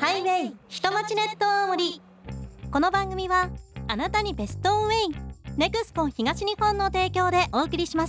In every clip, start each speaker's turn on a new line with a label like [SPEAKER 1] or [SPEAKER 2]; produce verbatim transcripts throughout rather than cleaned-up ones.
[SPEAKER 1] ハイウェイ下町ネット青森。この番組はあなたにベストウェイネクスコ東日本の提供でお送りします。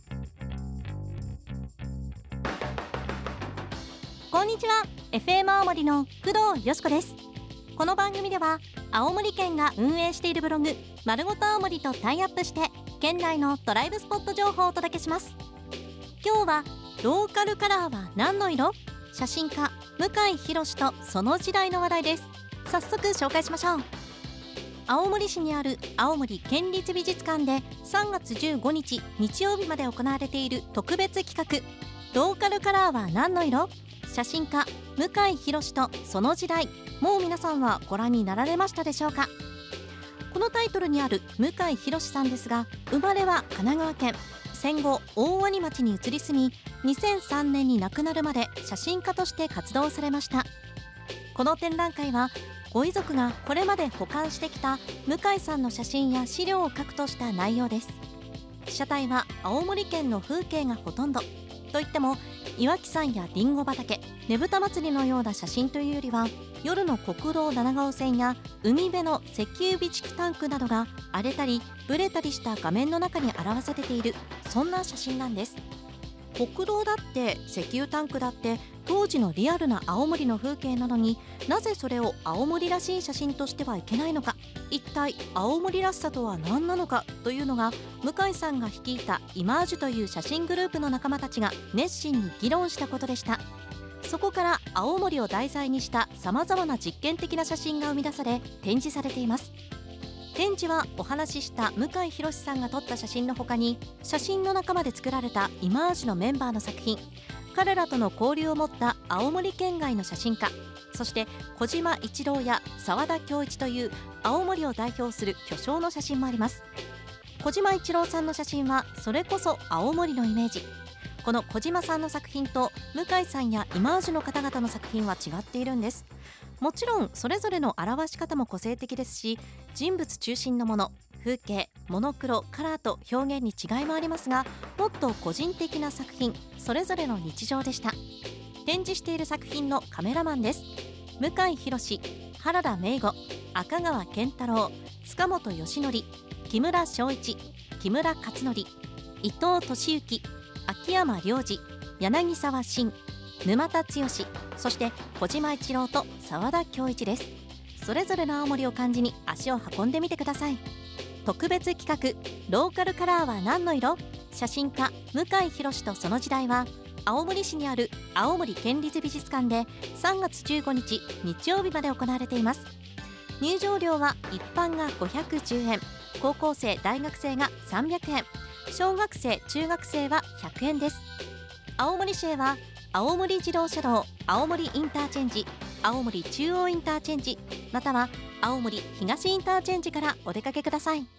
[SPEAKER 1] こんにちは、 エフエム 青森の工藤よしこです。この番組では青森県が運営しているブログまるごと青森とタイアップして県内のドライブスポット情報をお届けします。今日はローカルカラーは何の色、写真家向井博とその時代の話題です。早速紹介しましょう。青森市にある青森県立美術館でさんがつじゅうごにち日曜日まで行われている特別企画、ローカルカラーは何の色、写真家向井博とその時代、もう皆さんはご覧になられましたでしょうか。このタイトルにある向井博さんですが、生まれは神奈川県、戦後大鰐町に移り住み、にせんさんねんに亡くなるまで写真家として活動されました。この展覧会はご遺族がこれまで保管してきた向井さんの写真や資料を核とした内容です。被写体は青森県の風景がほとんどといっても、岩木山やりんご畑、ねぶた祭りのような写真というよりは、夜の国道なな号線や海辺の石油備蓄タンクなどが荒れたりブレたりした画面の中に表されている、そんな写真なんです。国道だって石油タンクだって当時のリアルな青森の風景なのに、なぜそれを青森らしい写真としてはいけないのか、一体青森らしさとは何なのかというのが、向井さんが率いたイマージュという写真グループの仲間たちが熱心に議論したことでした。そこから青森を題材にしたさまざまな実験的な写真が生み出され展示されています。展示はお話しした向井博さんが撮った写真の他に、写真の仲間で作られたイマージュのメンバーの作品、彼らとの交流を持った青森県外の写真家、そして小島一郎や沢田恭一という青森を代表する巨匠の写真もあります。小島一郎さんの写真はそれこそ青森のイメージ。この小島さんの作品と向井さんやイマージュの方々の作品は違っているんです。もちろんそれぞれの表し方も個性的ですし、人物中心のもの、風景、モノクロ、カラーと表現に違いもありますが、もっと個人的な作品、それぞれの日常でした。展示している作品のカメラマンです。向井博、原田明吾、赤川健太郎、塚本義則、木村昭一、木村勝則、伊藤俊之、秋山良二、柳沢慎、沼田剛、そして小島一郎と沢田恭一です。それぞれの青森を感じに足を運んでみてください。特別企画、ローカルカラーは何の色、写真家向井博とその時代は青森市にある青森県立美術館でさんがつじゅうごにち日曜日まで行われています。入場料は一般がごひゃくじゅうえん、高校生大学生がさんびゃくえん、小学生中学生はひゃくえんです。青森市へは青森自動車道青森インターチェンジ、青森中央インターチェンジ、または青森東インターチェンジからお出かけください。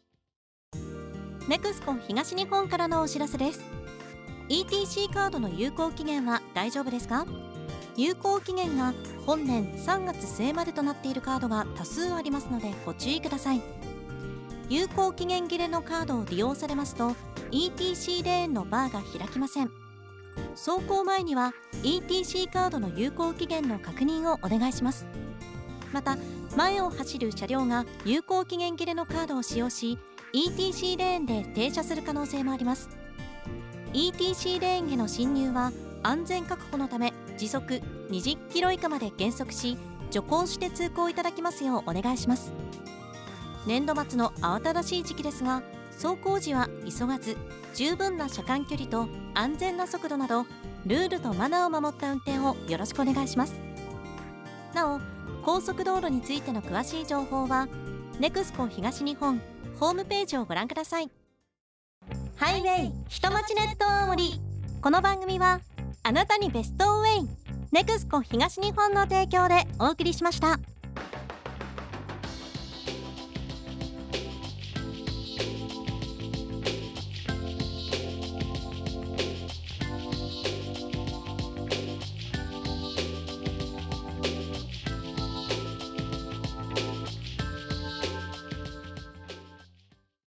[SPEAKER 1] ネクスコ東日本からのお知らせです。 イーティーシー カードの有効期限は大丈夫ですか？有効期限が本年さんがつすえまでとなっているカードが多数ありますのでご注意ください。有効期限切れのカードを利用されますと イーティーシー レーンのバーが開きません。走行前には イーティーシー カードの有効期限の確認をお願いします。また前を走る車両が有効期限切れのカードを使用し イーティーシー レーンで停車する可能性もあります。 イーティーシー レーンへの進入は安全確保のため時速にじゅっキロ以下まで減速し、徐行して通行いただきますようお願いします。年度末の慌ただしい時期ですが、走行時は急がず十分な車間距離と安全な速度などルールとマナーを守った運転をよろしくお願いします。なお高速道路についての詳しい情報はネクスコ東日本ホームページをご覧ください。ハイウェイ下町ネット青森。この番組はあなたにベストウェイネクスコ東日本の提供でお送りしました。